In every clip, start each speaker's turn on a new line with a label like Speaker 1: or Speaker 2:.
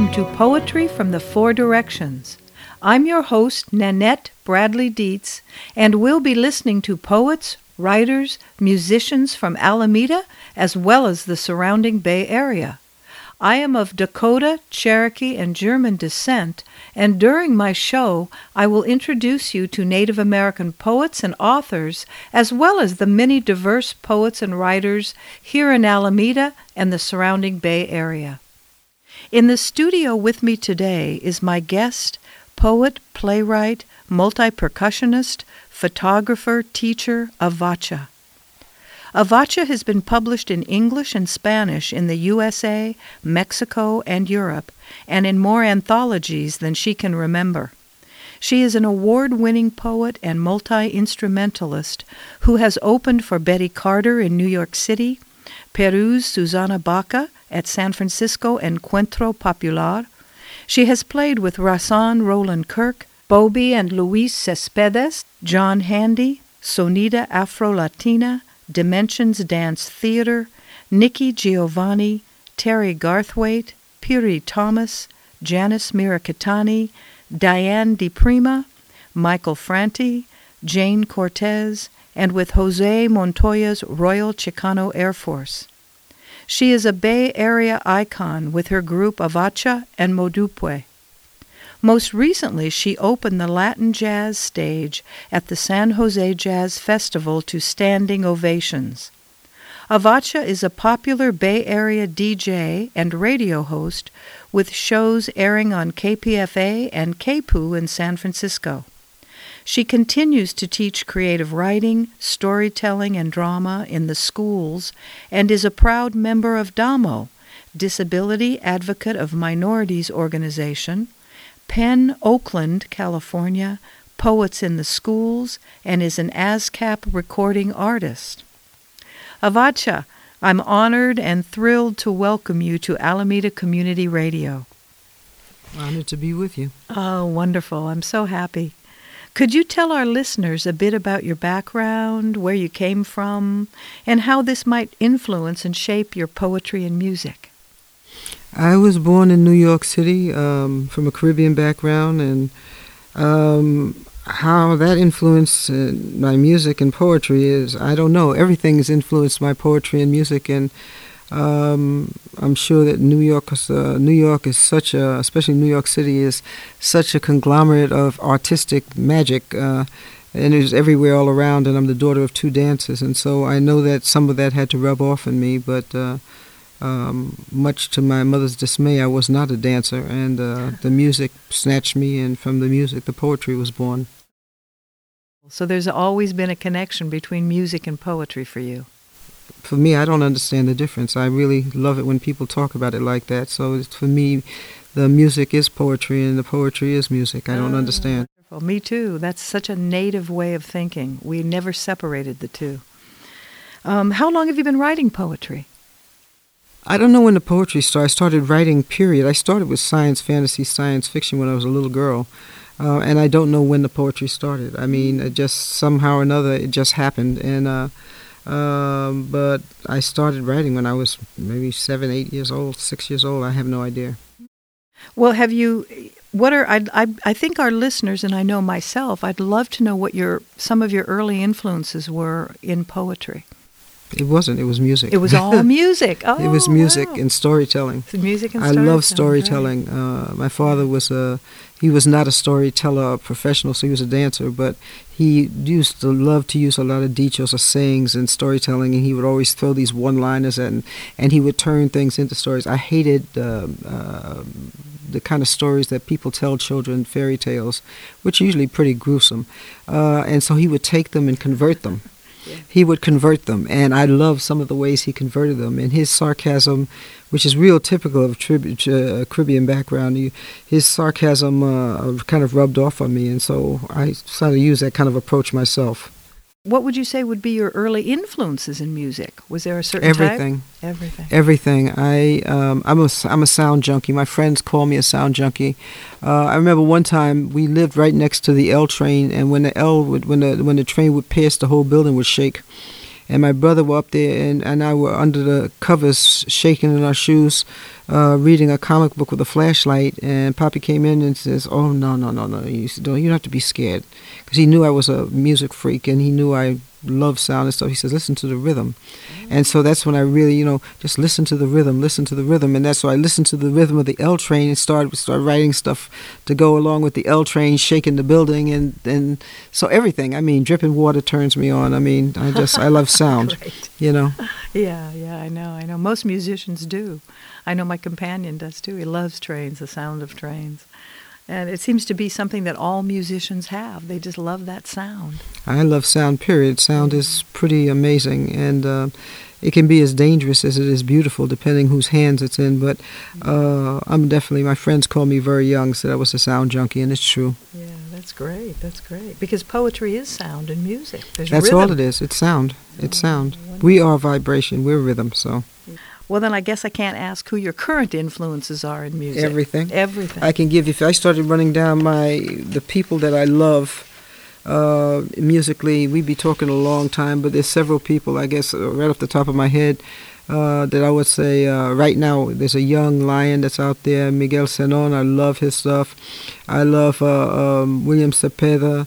Speaker 1: welcome to Poetry from the Four Directions. I'm your host, Nanette Bradley Dietz, and we'll be listening to poets, writers, musicians from Alameda, as well as the surrounding Bay Area. I am of Dakota, Cherokee, and German descent, and during my show, I will introduce you to Native American poets and authors, as well as the many diverse poets and writers here in Alameda and the surrounding Bay Area. In the studio with me today is my guest, poet, playwright, multi-percussionist, photographer, teacher, Avacha. Avacha has been published in English and Spanish in the USA, Mexico, and Europe, and in more anthologies than she can remember. She is an award-winning poet and multi-instrumentalist who has opened for Betty Carter in New York City, Peru's Susana Baca at San Francisco Encuentro Popular. She has played with Rahsaan Roland Kirk, Bobby and Luis Cespedes, John Handy, Sonida Afro-Latina, Dimensions Dance Theater, Nikki Giovanni, Terry Garthwaite, Piri Thomas, Janice Miracatani, Diane DiPrima, Michael Franti, Jane Cortez, and with Jose Montoya's Royal Chicano Air Force. She is a Bay Area icon with her group Avacha and Modupwe. Most recently, she opened the Latin jazz stage at the San Jose Jazz Festival to standing ovations. Avacha is a popular Bay Area DJ and radio host with shows airing on KPFA and KPOO in San Francisco. She continues to teach creative writing, storytelling, and drama in the schools and is a proud member of DAMO, Disability Advocate of Minorities Organization, Penn, Oakland, California, Poets in the Schools, and is an ASCAP recording artist. Avacha, I'm honored and thrilled to welcome you to Alameda Community Radio.
Speaker 2: Honored to be with you.
Speaker 1: Oh, wonderful. I'm so happy. Could you tell our listeners a bit about your background, where you came from, and how this might influence and shape your poetry and music?
Speaker 2: I was born in New York City from a Caribbean background, and how that influenced my music and poetry is, I don't know. Everything has influenced my poetry and music, and I'm sure that New York is such a, especially New York City, is such a conglomerate of artistic magic, and it's everywhere all around, and I'm the daughter of two dancers, and so I know that some of that had to rub off on me, but much to my mother's dismay, I was not a dancer, and the music snatched me, and from the music, the poetry was born.
Speaker 1: So there's always been a connection between music and poetry for you.
Speaker 2: For me, I don't understand the difference. I really love it when people talk about it like that. So for me, the music is poetry, and the poetry is music. I don't understand.
Speaker 1: Wonderful. Me too. That's such a native way of thinking. We never separated the two. How long have you been writing poetry?
Speaker 2: I don't know when the poetry started. I started writing, period. I started with science, fantasy, science fiction when I was a little girl. And I don't know when the poetry started. I mean, it just somehow or another, it just happened. And but I started writing when I was maybe 7, 8 years old, 6 years old. I have no idea.
Speaker 1: Well, I think our listeners, and I know myself, I'd love to know what some of your early influences were in poetry.
Speaker 2: It wasn't. It was music.
Speaker 1: It was all music. Oh,
Speaker 2: it was music
Speaker 1: wow.
Speaker 2: and storytelling.
Speaker 1: Music and
Speaker 2: I
Speaker 1: storytelling.
Speaker 2: love storytelling. Right. My father was he was not a storyteller, a professional, so he was a dancer, but he used to love to use a lot of dichos or sayings in storytelling, and he would always throw these one-liners and he would turn things into stories. I hated the kind of stories that people tell children, fairy tales, which are usually pretty gruesome. And so he would take them and convert them. Yeah. He would convert them, and I love some of the ways he converted them. And his sarcasm, which is real typical of Caribbean background, his sarcasm kind of rubbed off on me, and so I started to use that kind of approach myself.
Speaker 1: What would you say would be your early influences in music? Was there a certain
Speaker 2: Everything.
Speaker 1: type? Everything.
Speaker 2: Everything. I'm a sound junkie. My friends call me a sound junkie. I remember one time we lived right next to the L train, and when the train would pass, the whole building would shake. and my brother were up there, and I were under the covers, shaking in our shoes, reading a comic book with a flashlight. And Poppy came in and says, "Oh, no. You don't have to be scared," because he knew I was a music freak, and he knew I loved sound and stuff. He says, "Listen to the rhythm." And so that's when I really, just listen to the rhythm. And that's why I listened to the rhythm of the L Train and started writing stuff to go along with the L Train, shaking the building. And so everything. I mean, dripping water turns me on. I mean, I love sound,
Speaker 1: Yeah, I know. Most musicians do. I know my companion does too. He loves trains, the sound of trains. And it seems to be something that all musicians have. They just love that sound. I
Speaker 2: love sound, period. Sound is pretty amazing, and it can be as dangerous as it is beautiful, depending whose hands it's in. But I'm definitely, my friends call me very young, said I was a sound junkie, and it's true.
Speaker 1: Yeah, that's great. Because poetry is sound and music. There's
Speaker 2: That's
Speaker 1: rhythm.
Speaker 2: all it is. It's sound. It's sound. We are vibration. We're rhythm, so...
Speaker 1: Well, then I guess I can't ask who your current influences are in music.
Speaker 2: Everything.
Speaker 1: I
Speaker 2: can give you, if I started running down the people that I love musically, we'd be talking a long time, but there's several people, I guess, right off the top of my head, that I would say right now, there's a young lion that's out there, Miguel Senon. I love his stuff. I love William Cepeda.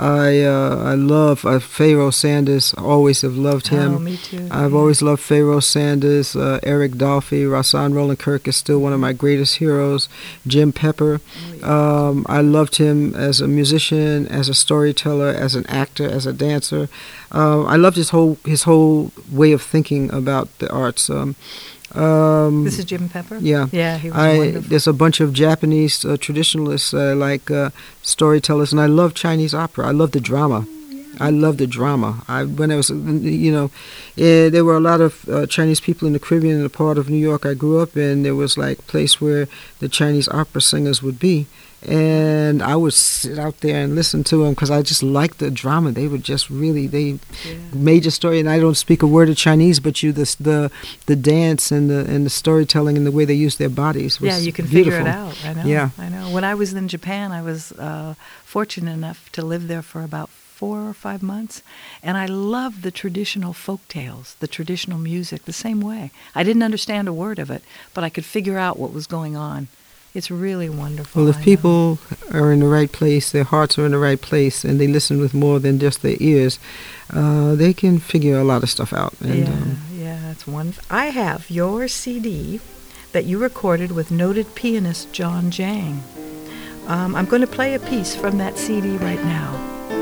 Speaker 2: I love Pharoah Sanders. I always have loved him.
Speaker 1: Oh, me too.
Speaker 2: I've always loved Pharoah Sanders. Eric Dolphy, Rahsaan Roland Kirk is still one of my greatest heroes. Jim Pepper. I loved him as a musician, as a storyteller, as an actor, as a dancer. I loved his whole way of thinking about the arts.
Speaker 1: This is Jim Pepper?
Speaker 2: Yeah.
Speaker 1: Yeah, he was wonderful.
Speaker 2: There's a bunch of Japanese traditionalists like storytellers, and I love Chinese opera. I love the drama. I love the drama. When I was, there were a lot of Chinese people in the Caribbean, in the part of New York I grew up in. There was like a place where the Chinese opera singers would be. And I would sit out there and listen to them because I just liked the drama. They would just really, made your story. And I don't speak a word of Chinese, but the dance and the storytelling and the way they use their bodies was
Speaker 1: you can
Speaker 2: beautiful.
Speaker 1: figure it out. I know.
Speaker 2: Yeah.
Speaker 1: I know. When I was in Japan, I was fortunate enough to live there for about 4 or 5 months, and I loved the traditional folk tales, the traditional music, the same way. I didn't understand a word of it, but I could figure out what was going on. It's really wonderful.
Speaker 2: Well, if people are in the right place, their hearts are in the right place, and they listen with more than just their ears, they can figure a lot of stuff out. And,
Speaker 1: that's wonderful. I have your CD that you recorded with noted pianist John Jang. I'm going to play a piece from that CD right now.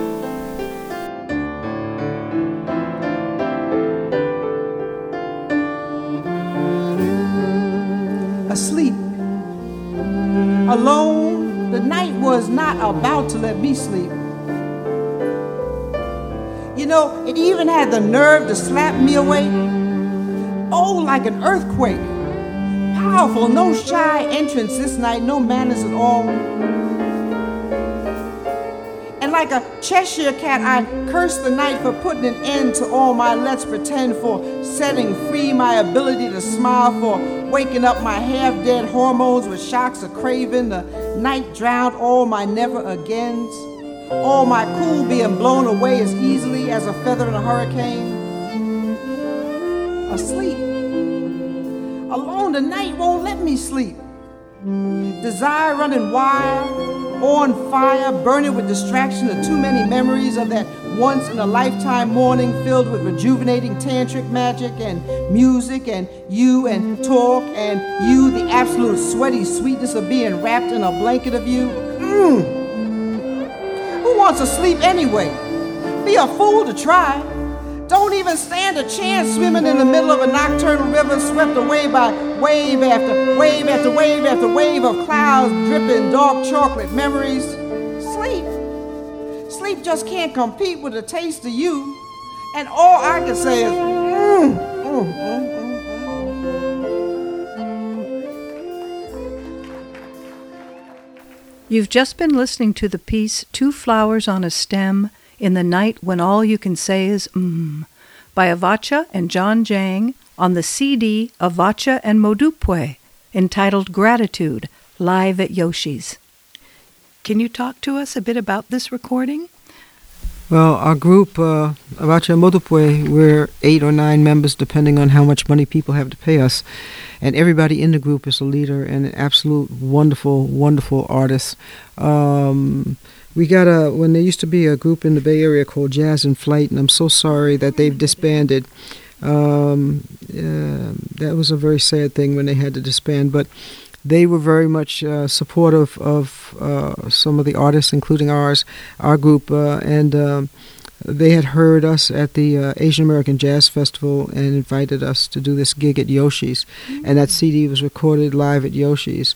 Speaker 3: Asleep. Alone, the night was not about to let me sleep. It even had the nerve to slap me awake. Oh, like an earthquake. Powerful, no shy entrance this night, no manners at all. And like a Cheshire cat, I cursed the night for putting an end to all my let's pretend, for setting free my ability to smile, for waking up my half-dead hormones with shocks of craving. The night drowned all my never-agains, all my cool being blown away as easily as a feather in a hurricane. Asleep. Alone, the night won't let me sleep. Desire running wild, on fire, burning with distraction of too many memories of that once-in-a-lifetime morning filled with rejuvenating tantric magic and music and you and talk and you, the absolute sweaty sweetness of being wrapped in a blanket of you. Who wants to sleep anyway? Be a fool to try. Don't even stand a chance swimming in the middle of a nocturnal river swept away by wave after wave after wave after wave of clouds dripping dark chocolate memories. Sleep. Sleep just can't compete with the taste of you. And all I can say is,
Speaker 1: You've just been listening to the piece Two Flowers on a Stem in the Night When All You Can Say Is by Avacha and John Jang on the CD Avacha and Modupwe, entitled Gratitude, live at Yoshi's. Can you talk to us a bit about this recording?
Speaker 2: Well, our group, Avacha Modupwe, we're 8 or 9 members, depending on how much money people have to pay us. And everybody in the group is a leader and an absolute wonderful, wonderful artist. We got when there used to be a group in the Bay Area called Jazz in Flight, and I'm so sorry that they've disbanded. That was a very sad thing when they had to disband, but they were very much supportive of some of the artists, including our group, and they had heard us at the Asian American Jazz Festival and invited us to do this gig at Yoshi's, and that CD was recorded live at Yoshi's.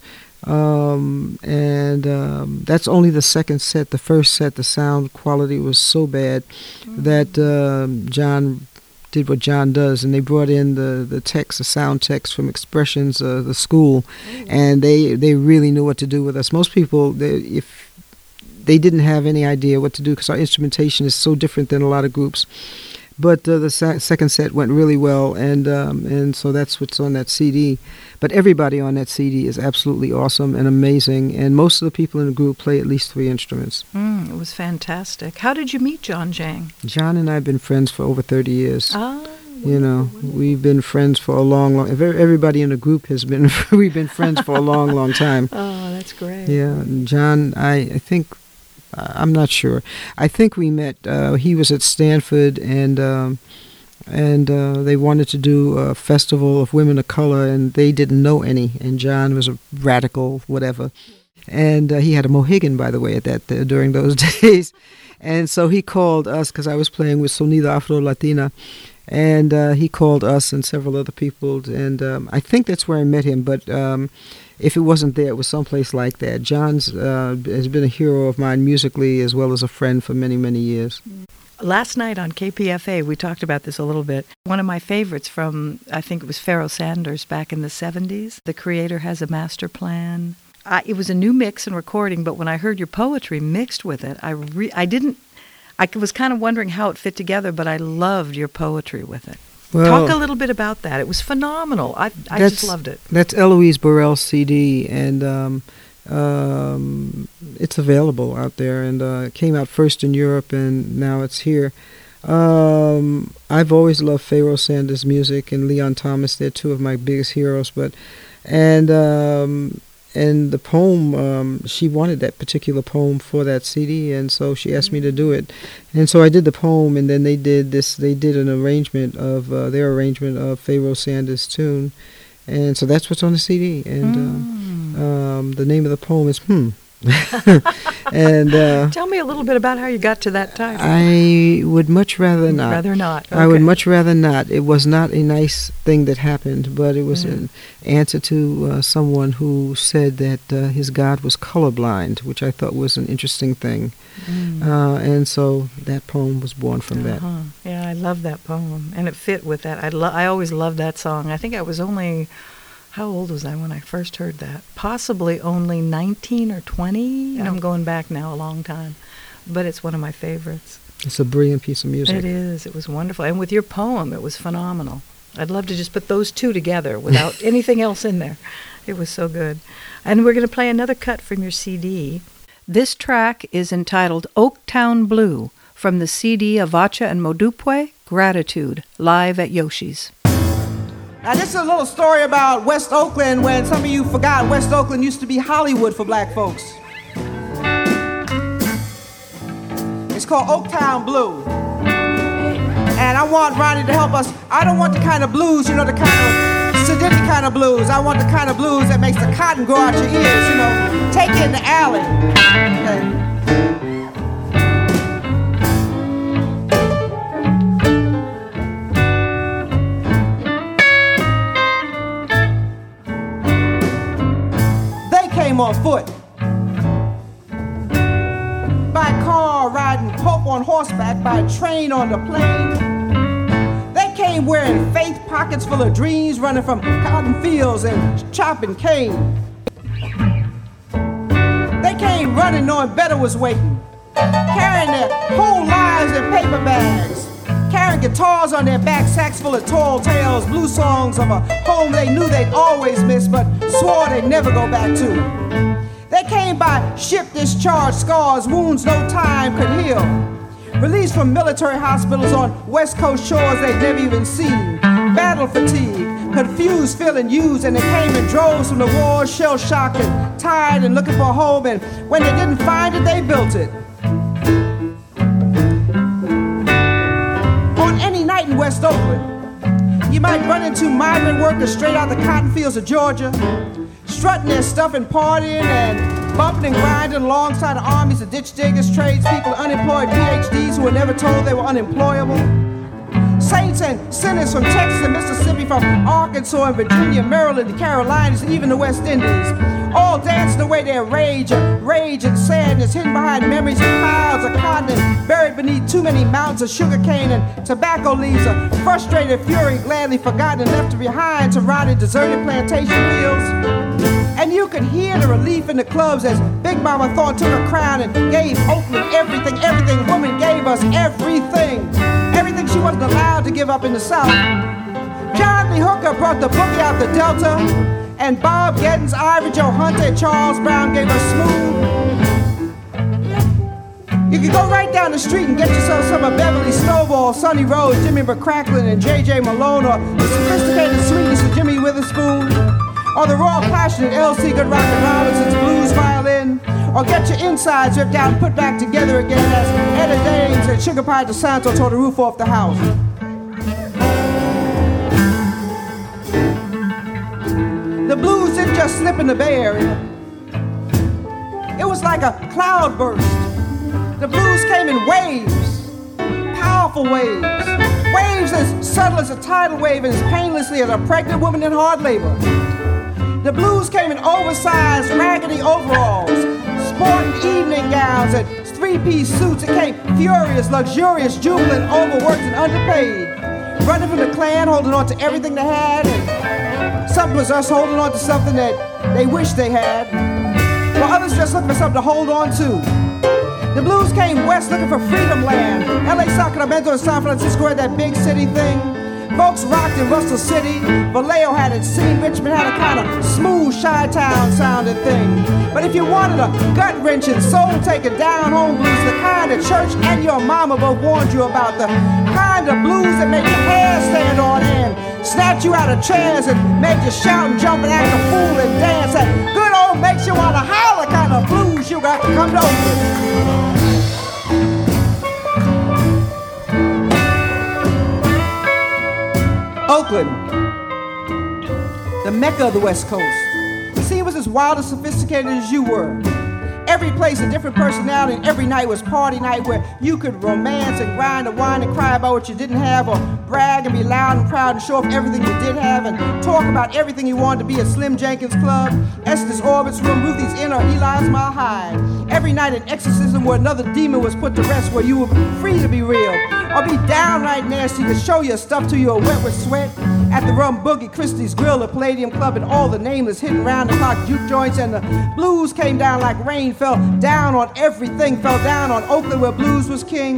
Speaker 2: That's only the second set. The first set, the sound quality was so bad that John did what John does, and they brought in the text, the sound text from Expressions, the school, and they really knew what to do with us. Most people, if they didn't have any idea what to do, because our instrumentation is so different than a lot of groups. But the second set went really well, and so that's what's on that CD. But everybody on that CD is absolutely awesome and amazing, and most of the people in the group play at least 3 instruments.
Speaker 1: It was fantastic. How did you meet John Jang?
Speaker 2: John and I have been friends for over 30 years.
Speaker 1: You
Speaker 2: know, we've been friends for a long. Everybody in the group has been. We've been friends for a long time.
Speaker 1: Oh, that's great.
Speaker 2: Yeah, and John, I think. I'm not sure. I think we met. He was at Stanford, and they wanted to do a festival of women of color, and they didn't know any. And John was a radical, whatever. And he had a Mohegan, by the way, at that during those days. And so he called us, because I was playing with Sonido Afro Latina, and he called us and several other people. And I think that's where I met him, but. If it wasn't there, it was someplace like that. John's has been a hero of mine musically as well as a friend for many, many years.
Speaker 1: Last night on KPFA, we talked about this a little bit. One of my favorites from, I think it was Pharoah Sanders back in the 70s, The Creator Has a Master Plan. It was a new mix and recording, but when I heard your poetry mixed with it, I was kind of wondering how it fit together, but I loved your poetry with it. Well, talk a little bit about that. It was phenomenal. I just loved it.
Speaker 2: That's Eloise Burrell's CD, and it's available out there. And it came out first in Europe, and now it's here. I've always loved Pharoah Sanders' music and Leon Thomas. They're 2 of my biggest heroes. And the poem, she wanted that particular poem for that CD, and so she asked me to do it. And so I did the poem, and then they did an arrangement of, their arrangement of Pharoah Sanders' tune. And so that's what's on the CD. And the name of the poem is And
Speaker 1: tell me a little bit about how you got to that title.
Speaker 2: I would much rather not.
Speaker 1: Rather not. Okay.
Speaker 2: I would much rather not. It was not a nice thing that happened, but it was an answer to someone who said that his God was colorblind, which I thought was an interesting thing. And so that poem was born from that.
Speaker 1: Yeah, I love that poem, and it fit with that. I always loved that song. I think I was only... How old was I when I first heard that? Possibly only 19 or 20. And I'm going back now a long time. But it's one of my favorites.
Speaker 2: It's a brilliant piece of music.
Speaker 1: It is. It was wonderful. And with your poem, it was phenomenal. I'd love to just put those 2 together without anything else in there. It was so good. And we're going to play another cut from your CD. This track is entitled Oaktown Blue from the CD Avacha and Modupwe, Gratitude, live at Yoshi's.
Speaker 3: Now, this is a little story about West Oakland, when some of you forgot West Oakland used to be Hollywood for black folks. It's called Oaktown Blue. And I want Ronnie to help us. I don't want the kind of blues, the kind of sedity kind of blues. I want the kind of blues that makes the cotton grow out your ears, Take it in the alley. Okay. On foot, by car riding, Pope on horseback, by train on the plane. They came wearing faith pockets full of dreams, running from cotton fields and chopping cane. They came running knowing better was waiting, carrying their whole lives in paper bags, carrying guitars on their back, sacks full of tall tales, blue songs of a home they knew they'd always miss but swore they'd never go back to. They came by ship discharged scars, wounds no time could heal, Released from military hospitals on West Coast shores they'd never even seen. Battle fatigue, confused, feeling used, and they came in droves from the war, shell-shocked and tired and looking for a home, and when they didn't find it, they built it. On any night in West Oakland, you might run into migrant workers straight out the cotton fields of Georgia, strutting their stuff and partying and bumping and grinding alongside the armies of ditch diggers, tradespeople, unemployed PhDs who were never told they were unemployable. Saints and sinners from Texas and Mississippi, from Arkansas and Virginia, Maryland, the Carolinas, and even the West Indies, all dancing away their rage and sadness, hidden behind memories of piles of cotton and buried beneath too many mountains of sugarcane and tobacco leaves, a frustrated fury gladly forgotten and left behind to rot in deserted plantation fields. And you could hear the relief in the clubs as Big Mama Thornton took her crown and gave Oakland everything. Woman gave us everything. Everything she wasn't allowed to give up in the South. John Lee Hooker brought the boogie out the Delta, and Bob Geddins, Ivory Joe Hunter, and Charles Brown gave us smooth. You could go right down the street and get yourself some of Beverly Stovall, Sonny Rhodes, Jimmy McCracklin, and J.J. Malone, or the sophisticated sweetness of Jimmy Witherspoon, or the raw passion of L.C. Goodrock and Robinson's blues violin, or get your insides ripped out and put back together again as Etta James and Sugar Pie DeSanto tore the roof off the house. The blues didn't just slip in the Bay Area. It was like a cloud burst. The blues came in waves, powerful waves, waves as subtle as a tidal wave and as painlessly as a pregnant woman in hard labor. The blues came in oversized, raggedy overalls, sporting evening gowns and three-piece suits. It came furious, luxurious, jubilant, overworked, and underpaid. Running from the Klan, holding on to everything they had, and some was us holding on to something that they wished they had, while others just looking for something to hold on to. The blues came west looking for freedom land. L.A., Sacramento, and San Francisco had that big city thing. Folks rocked in Russell City. Vallejo had it seen. Richmond had a kind of smooth Chi-Town sounding thing. But if you wanted a gut-wrenching, soul-taking, down-home blues, the kind of church and your mama both warned you about, the kind of blues that make your hair stand on end, snatch you out of chairs and make you shout and jump and act a fool and dance, that good old makes you want to holler kind of blues, you got to come to Oakland. Oakland, the mecca of the West Coast. See, it was as wild and sophisticated as you were. Every place a different personality, and every night was party night where you could romance and grind and whine and cry about what you didn't have, or brag and be loud and proud and show off everything you did have, and talk about everything you wanted to be at Slim Jenkins Club, Estes Orbit's room, Ruthie's Inn, or Eli's Mile High. Every night an exorcism where another demon was put to rest, where you were free to be real, or be downright nasty to show your stuff till you were wet with sweat. At the Rum Boogie, Christie's Grill, the Palladium Club, and all the nameless hidden round-the-clock juke joints, and the blues came down like rain, fell down on everything, fell down on Oakland where blues was king.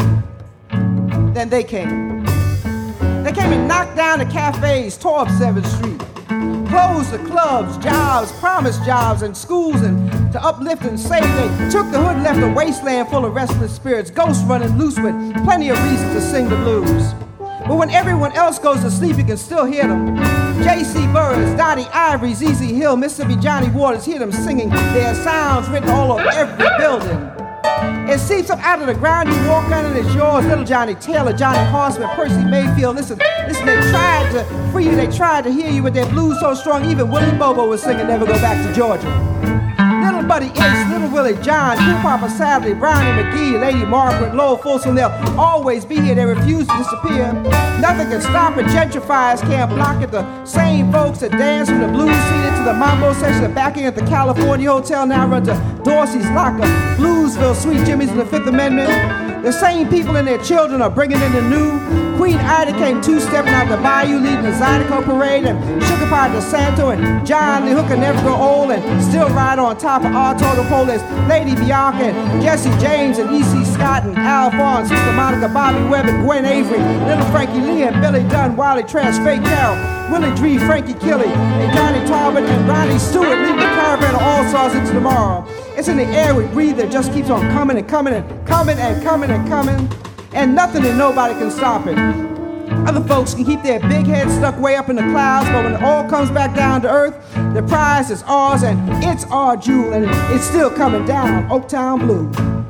Speaker 3: Then they came. They came and knocked down the cafes, tore up 7th Street, closed the clubs, jobs, promised jobs, and schools, and to uplift and save, they took the hood and left a wasteland full of restless spirits, ghosts running loose with plenty of reasons to sing the blues. But when everyone else goes to sleep, you can still hear them. J.C. Burris, Dottie Ivory, Z.Z. Hill, Mississippi Johnny Waters, hear them singing their sounds written all over every building. It seeps up out of the ground, you walk on it, it's yours. Little Johnny Taylor, Johnny Horseman, Percy Mayfield. Listen, they tried to free you, they tried to hear you with their blues so strong, even Willie Bobo was singing Never Go Back to Georgia. Little Buddy Ace, Little Willie John, Cool Papa Sadly, Brownie McGee, Lady Margaret, Lowell Folsom, they'll always be here, they refuse to disappear. Nothing can stop it, gentrifiers can't block it. The same folks that dance from the blues scene into the mambo section and backing at the California Hotel now run to Dorsey's Locker, Bluesville, Sweet Jimmy's, and the Fifth Amendment. The same people and their children are bringing in the new. Queen Ida came two-stepping out the bayou leading the Zydeco parade, and Sugar Pie DeSanto and John Lee Hooker never grow old and still ride on top of our total pole. There's Lady Bianca and Jesse James and E.C. Scott and Al Vaughn, Sister Monica, Bobby Webb and Gwen Avery, Little Frankie Lee and Billy Dunn, Wiley Trash, Fake Carroll, Willie Dree, Frankie Killy, and Johnny Talbot and Ronnie Stewart leading the caravan of All-Stars into tomorrow. It's in the air we breathe that just keeps on coming and coming and coming and coming and coming, and nothing and nobody can stop it. Other folks can keep their big heads stuck way up in the clouds, but when it all comes back down to earth, the prize is ours and it's our jewel, and it's still coming down, Oaktown Blue.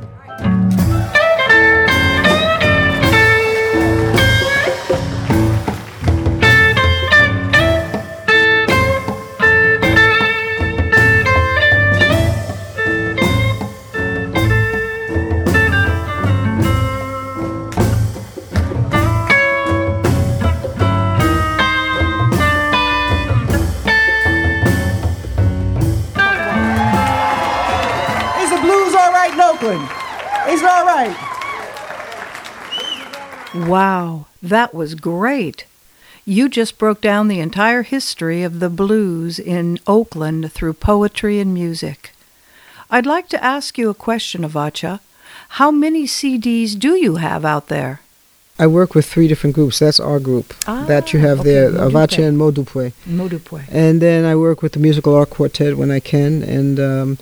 Speaker 3: It's all right.
Speaker 1: Wow, that was great. You just broke down the entire history of the blues in Oakland through poetry and music. I'd like to ask you a question, Avacha. How many CDs do you have out there?
Speaker 2: I work with 3 different groups. That's our group that you have there, Avacha and Modupwe.
Speaker 1: Modupwe.
Speaker 2: And then I work with the Musical Art Quartet when I can, and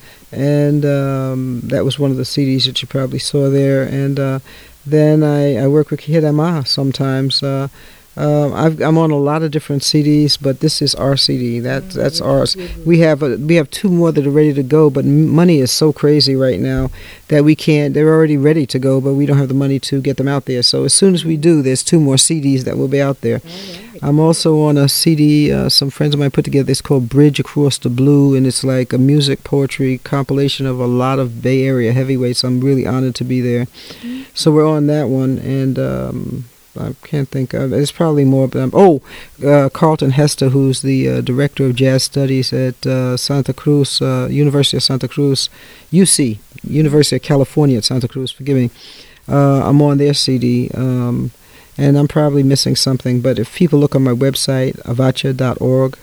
Speaker 2: that was one of the CDs that you probably saw there. And then I work with Hirama sometimes. I'm on a lot of different CDs, but this is our CD. That's ours. We have 2 more that are ready to go, but money is so crazy right now that we can't. They're already ready to go, but we don't have the money to get them out there. So as soon as we do, there's 2 more CDs that will be out there. I'm also on a CD. Some friends of mine put together. It's called Bridge Across the Blue, and it's like a music poetry compilation of a lot of Bay Area heavyweights. I'm really honored to be there. So we're on that one, and I can't think of. It's probably more. Carlton Hester, who's the director of jazz studies at Santa Cruz, University of Santa Cruz, UC, University of California at Santa Cruz. Forgive me. I'm on their CD, and I'm probably missing something. But if people look on my website, avacha.org,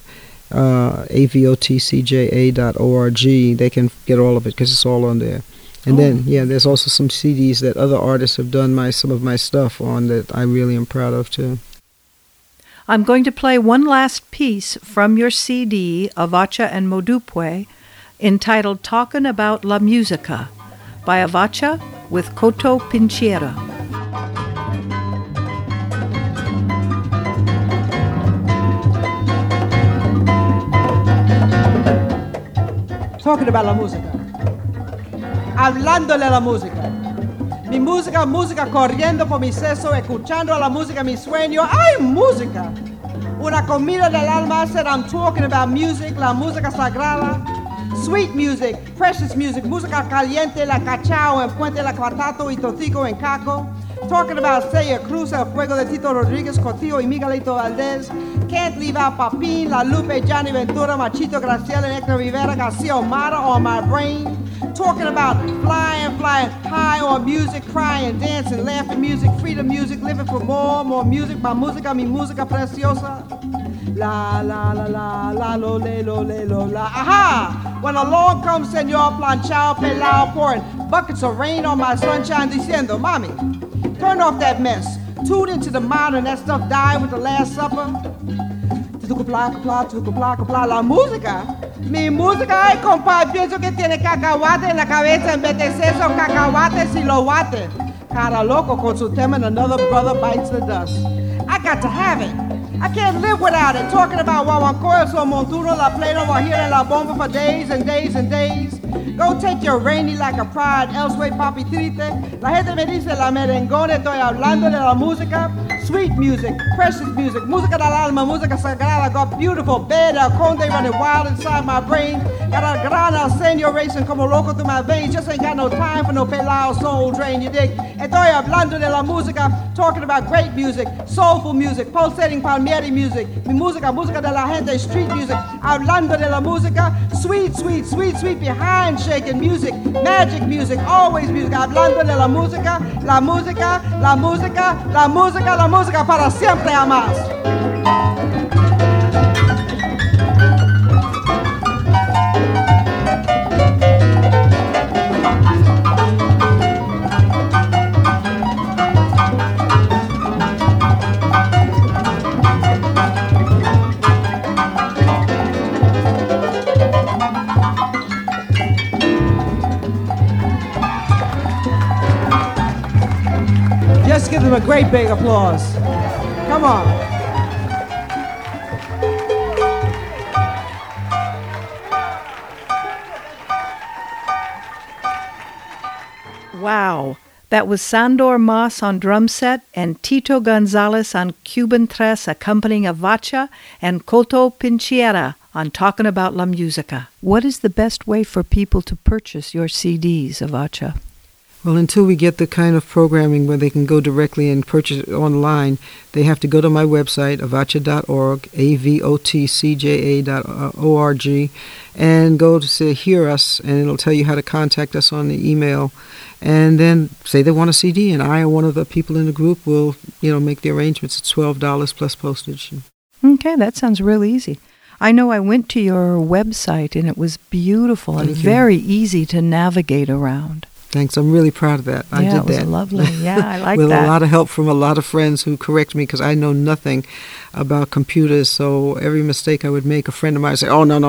Speaker 2: avotcja.org, they can get all of it because it's all on there. And then, there's also some CDs that other artists have done some of my stuff on that I really am proud of, too.
Speaker 1: I'm going to play one last piece from your CD, Avacha and Modupwe, entitled Talkin' About La Musica, by Avacha with Koto Pincheira.
Speaker 3: Talking about la música. Hablándole a la música. Mi música, música corriendo por mi seso, escuchando a la música mi sueño. ¡Ay, música! Una comida del alma. I said I'm talking about music, la música sagrada. Sweet music, precious music, música caliente, la cachao en Puente La Cuartato y Totico en Caco. Talking about Celia Cruz, El Fuego de Tito Rodríguez, Cotillo y Miguelito Valdés. Can't leave out Papín, La Lupe, Johnny Ventura, Machito Graciela, and Hector Rivera, Garcia Omara on my brain. Talking about flying high on music, crying, dancing, laughing music, freedom music, living for more music, my música, mi música preciosa. La, la, la, la, la, lo, le, la. Aha! When along comes Senor Planchao Pelao pouring buckets of rain on my sunshine, diciendo, Mommy, turn off that mess. Tune into the mind and that stuff died with the Last Supper. Tucupla, la música. Mi música, ay, compadre, pienso que tiene cacahuate en la cabeza en vez de ser esos cacahuates y lo guate. Cara loco con su tema and another brother bites the dust. I got to have it. I can't live without it. Talking about Guaguancoyo, so Montuno, La Pleno, Guajira, and La Bomba for days and days and days. Go take your rainy like a pride, elsewhere, papi triste. La gente me dice la merengona, estoy hablando de la música. Sweet music, precious music, música del alma, música sagrada. Got beautiful bed, El Conde running wild inside my brain. Got a gran Arsenio racing como loco through my veins. Just ain't got no time for no pelao soul drain, you dig? Estoy hablando de la música, talking about great music, soulful music, pulsating palmieri music. Mi música, música de la gente, street music. Hablando de la música, sweet, sweet, sweet, sweet, behind shaking music, magic music, always music. Hablando de la música, la música, la música, la música, la música para siempre jamás. a great big applause. Come on.
Speaker 1: Wow. That was Sandor Mas on drum set and Tito Gonzalez on Cuban tres accompanying Avacha and Coto Pinchiera on Talking About La Musica. What is the best way for people to purchase your CDs, Avacha?
Speaker 2: Well, until we get the kind of programming where they can go directly and purchase it online, they have to go to my website, avacha.org, avotcja.org, and go to say Hear Us, and it'll tell you how to contact us on the email, and then say they want a CD, and I or one of the people in the group will, make the arrangements at $12 plus postage.
Speaker 1: Okay, that sounds real easy. I know I went to your website, and it was beautiful and very easy to navigate around.
Speaker 2: Thanks. I'm really proud of that. I did that.
Speaker 1: Yeah, it was lovely. Yeah, I like
Speaker 2: With
Speaker 1: that.
Speaker 2: a lot of help from a lot of friends who correct me because I know nothing about computers. So every mistake I would make, a friend of mine would say, "Oh, no.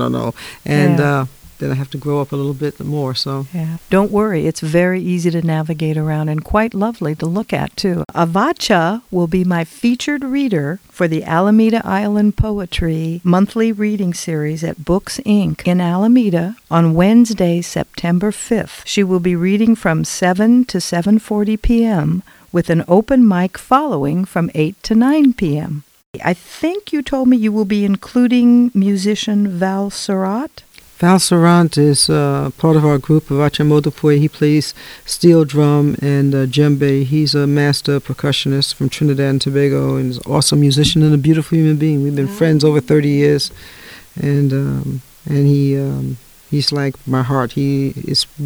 Speaker 2: And then I have to grow up a little bit more. So
Speaker 1: yeah. Don't worry. It's very easy to navigate around and quite lovely to look at, too. Avacha will be my featured reader for the Alameda Island Poetry monthly reading series at Books, Inc. in Alameda on Wednesday, September 5th. She will be reading from 7 to 7:40 p.m. with an open mic following from 8 to 9 p.m. I think you told me you will be including musician Val Surratt?
Speaker 2: Val Surratt is part of our group of Avacha Modopoi. He plays steel drum and djembe. He's a master percussionist from Trinidad and Tobago and is an awesome musician and a beautiful human being. We've been friends over 30 years, and he's like my heart. I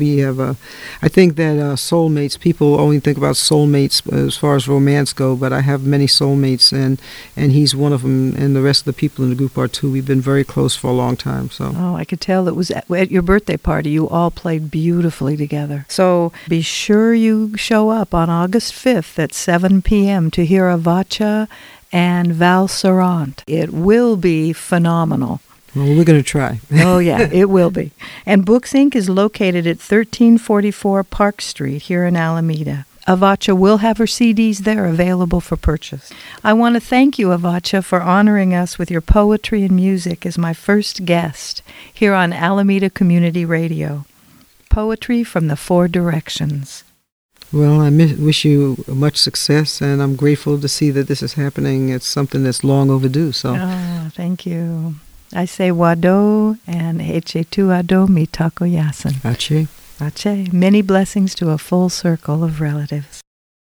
Speaker 2: think that soulmates, people only think about soulmates as far as romance go, but I have many soulmates, and he's one of them, and the rest of the people in the group are too. We've been very close for a long time. So.
Speaker 1: Oh, I could tell it was at your birthday party. You all played beautifully together. So be sure you show up on August 5th at 7 p.m. to hear Avacha and Val Surratt. It will be phenomenal.
Speaker 2: Well, we're going to try.
Speaker 1: Oh, yeah, it will be. And Books, Inc. is located at 1344 Park Street here in Alameda. Avacha will have her CDs there available for purchase. I want to thank you, Avacha, for honoring us with your poetry and music as my first guest here on Alameda Community Radio. Poetry from the Four Directions.
Speaker 2: Well, I wish you much success, and I'm grateful to see that this is happening. It's something that's long overdue. So.
Speaker 1: Oh, thank you. I say wado and heche tu ado mi tako yasin.
Speaker 2: Ache.
Speaker 1: Ache. Many blessings to a full circle of relatives.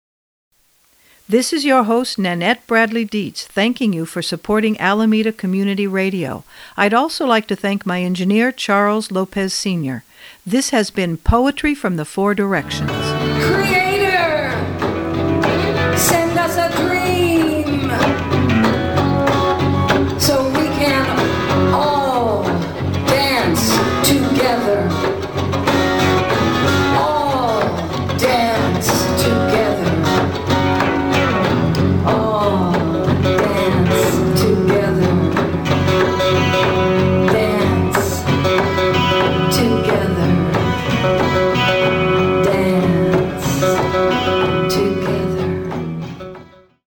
Speaker 1: This is your host, Nanette Bradley Dietz, thanking you for supporting Alameda Community Radio. I'd also like to thank my engineer, Charles Lopez Sr. This has been Poetry from the Four Directions.